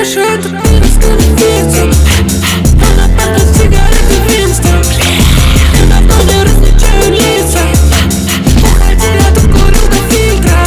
Прошу этот мир остановиться. Она пахнет сигареты Винстон. Я давно не различаю лица. Уходи, я тут курю до фильтра.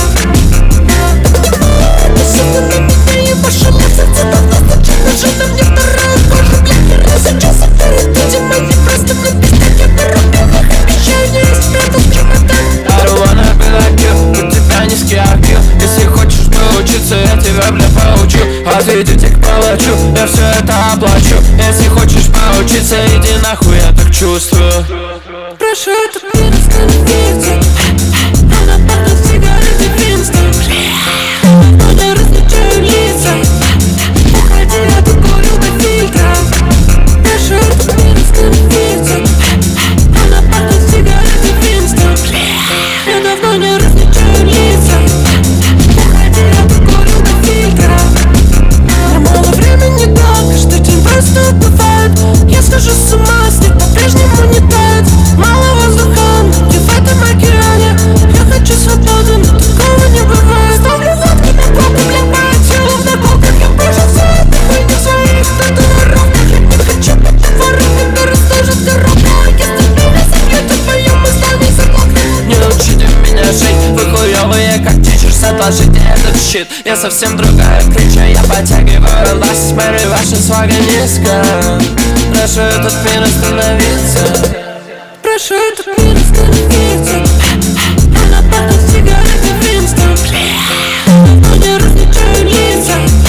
Это сильно на меня ебашу. Мне сердце давно стучит. Нажата мне вторую кожу. Блядь, я сейчас авторитете. Мои просто на пиздеке. Дорогих обещаний спрятал в чемодан. I don't wanna be like you. У тебя низкий IQ. Если хочешь поучиться, я тебя, бля, поучу. Отведите к палачу, я все это оплачу. Если хочешь поучиться, иди нахуй, я так чувствую. Прошу этот мир остановиться. Она пахнет сигареты Винстон. Но не различаю лица. Уходи, я тут курю до фильтра. Прошу этот мир остановиться. Она пахнет сигареты Винстон. Я давно не различаю лица. Уходи, я тут курю до фильтра. Мало времени дал, каждый день просто уплывает. Я схожу с ума, снег по-прежнему не тает. Мало воздуха, ноги в этом океане. Я хочу свободы, но такого не бывает. Ставлю лодки на пробу, бля, полетела в наколках. Я прожил все это хуйню своих татуировках. Я не хочу быть вором, когда растужит коробка. Если меня собьют, вдвоем мы станем заглохнем. Не учите меня жить, вы хуёвые как тичерс. Отложите этот щит, я совсем другая крича. Я подтягиваю ласть, смотри, ваша свага низко. Прошу этот мир остановиться. Прошу этот мир остановиться. Она пахнет сигареты Винстон. Но не различаю лица.